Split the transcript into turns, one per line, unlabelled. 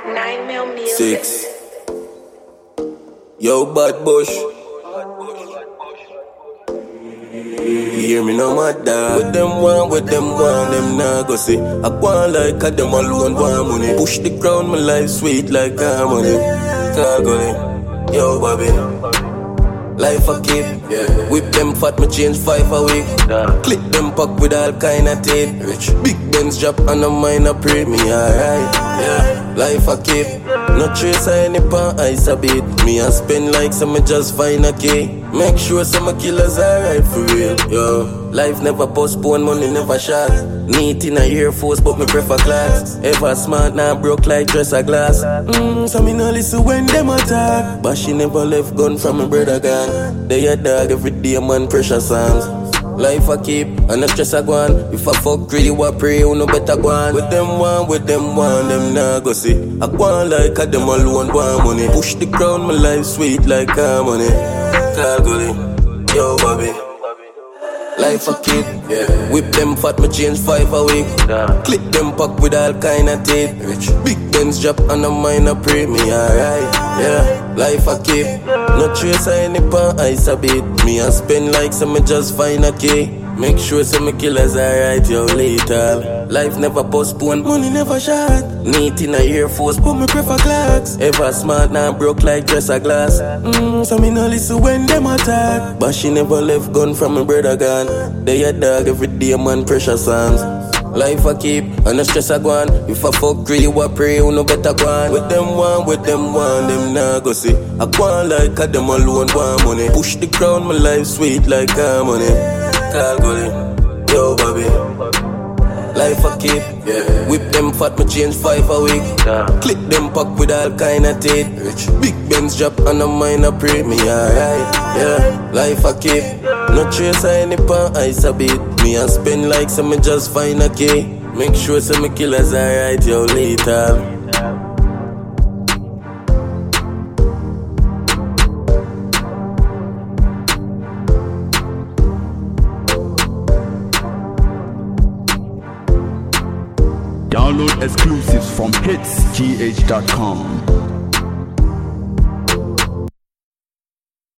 9mm music.
6. Yo, bad bush. You hear me now, my dog. With them one, them nah go see. I go on like a them alone want money. Push the ground, my life sweet like harmony. Gargling, yo, Bobby. Life a keep, yeah. Whip them fat, me change 5 a week. Click them pack with all kind of tape. Rich. Big Benz drop and a mine a pray me alright, yeah. Life a keep, no trace of any pan ice a beat. Me a spend like some me just find a key. Make sure some killers alright for real, yo. Life never postpone, money never shot. Neat in a Air Force, but me prefer class. Ever smart, now broke like dress a glass. So me no listen when them attack. But she never left gun from my brother gun. They a dog every day, man, pressure songs. Life I keep, and not just a go on. If I fuck greedy, what pray, you no better go on. With them one, them nah go see. I go on like a them alone want money. Push the ground, my life sweet like harmony. Gargling, yo, Bobby. Life a kid, yeah. Whip them fat, me change 5 a week. Click them pack with all kind of tape. Rich. Big Benz drop and a mine a pray me alright, yeah. Life a keep, no trace of any pan ice a beat. Me a spend like some me just find a key. Make sure some me killers alright, yo, lethal. Life never postpone, money never shot. Neat in a Air Force, but me prefer clocks. Ever smart, now broke like dress a glass. So me no listen when them attack. But she never left gun from my brother gun. They a dog every day, man, pressure songs. Life I keep, and no stress I go on. If I fuck greedy, what pray, you no better go on. With them one, them nah go see. I go on like a them alone want money. Push the ground, my life sweet like harmony. Gargling, yo, Bobby. Life I keep, yeah. Whip them fat, me change 5 a week. Click them pack with all kind of tape. Rich. Big Benz drop and a mine a pray me alright, yeah. Life I keep, no trace of any pan ice a beat. Me a spend like some me just find a key. Make sure some me killers alright, yo, lethal.
Download exclusives from hitsgh.com.